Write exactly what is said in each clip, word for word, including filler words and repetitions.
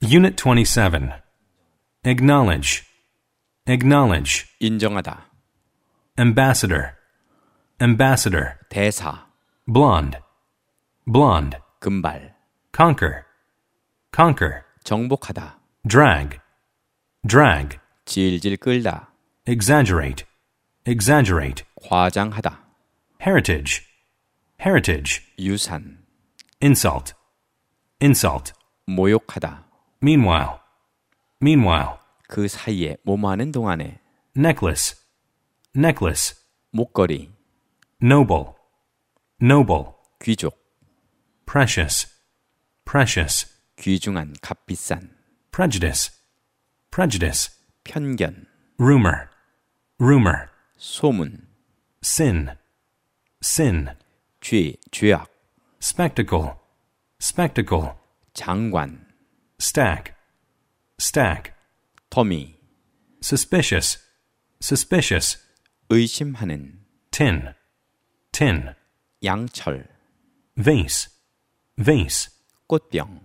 Unit twenty-seven. Acknowledge. Acknowledge. 인정하다. Ambassador. Ambassador. 대사. Blonde. Blonde. 금발. Conquer. Conquer. 정복하다. Drag. Drag. 질질 끌다. Exaggerate. Exaggerate. 과장하다. Heritage. Heritage. 유산. Insult. Insult. 모욕하다. Meanwhile. Meanwhile. 그 사이에 뭐하는 동안에. Necklace. Necklace. 목걸이. Noble. Noble. 귀족. Precious. Precious. 귀중한 값비싼. Prejudice. Prejudice. 편견. Rumor. Rumor. 소문. Sin. Sin. 죄, 죄악. Spectacle. Spectacle. 장관. Stack. Stack. 더미. Suspicious. Suspicious. 의심하는. Tin. Tin. 양철. Vase. Vase. 꽃병.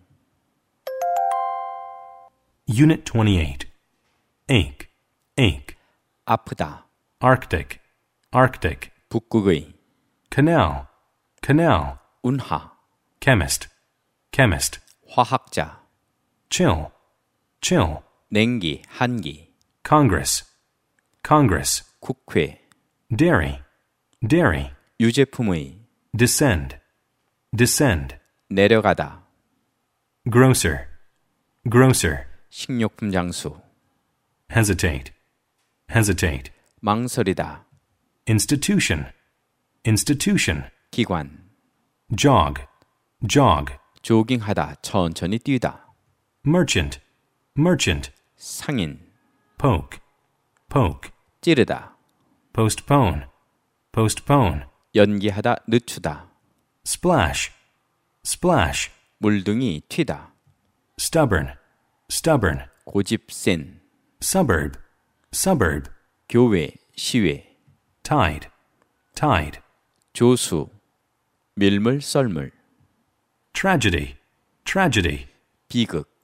Unit twenty-eight. Ache. Ache. 아프다. Arctic. Arctic. 북극의. Canal. Canal. 운하. Chemist. Chemist. 화학자. Chill. Chill. 냉기, 한기. Congress. Congress. 국회. Dairy. Dairy. 유제품의. Descend. Descend. 내려가다. Grocer. Grocer. 식료품 장수. Hesitate. Hesitate. 망설이다. Institution. Institution. 기관. Jog. Jog. 조깅하다. 천천히 뛰다. Merchant. Merchant. 상인. Poke. Poke. 찌르다. Postpone. Postpone. 연기하다. 늦추다. Splash. Splash. 물등이 튀다. Stubborn. Stubborn. 고집 센. Suburb. Suburb. 교회, 시외. Tide. Tide. 조수. 밀물, 썰물. Tragedy. Tragedy. 비극.